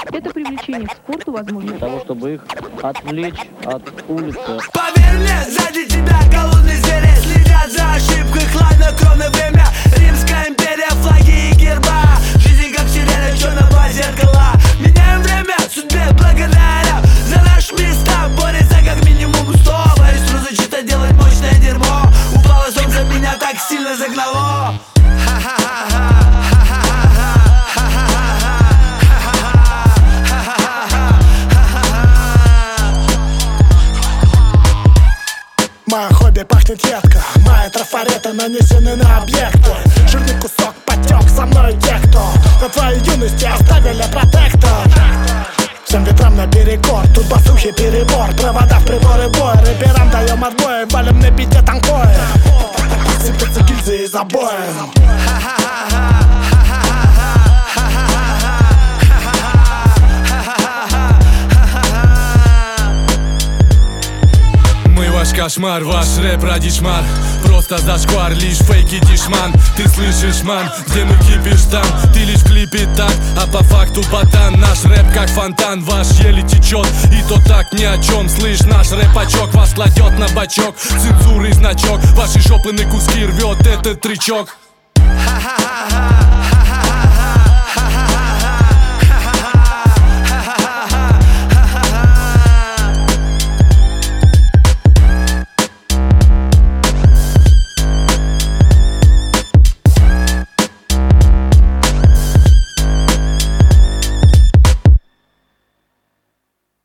Это привлечение к спорту возможно для того, чтобы их отвлечь от улицы. Поверь мне, сзади тебя голодные звери следят за ошибкой, хладнокровное время. Римская империя, флаги и герба. Жизнь как сирена, черного зеркала. Меняем время, судьбе благодаря. За наш места борется как минимум 100. Боюсь трудно делать мощное дерьмо. Упало солнце, меня так сильно загнало. Мое хобби пахнет едко. Мои трафареты нанесены на объекты. Жирный кусок потек со мной те, кто на твоей юности оставили протектор. Всем ветрам наперекор, тут басухи перебор. Провода в приборы боя, рэперам даем отбой. Валим на бите танкое, сыпятся гильзы из обоев. Ваш кошмар, ваш рэп радишмар. Просто зашквар, лишь фейки дишман. Ты слышишь, ман, где мы кипишь там. Ты лишь в клипе так, а по факту ботан. Наш рэп как фонтан, ваш еле течет. И то так ни о чем, слышь, наш рэпачок вас кладет на бочок. Цензуры значок, ваши жопы на куски рвет этот тречок.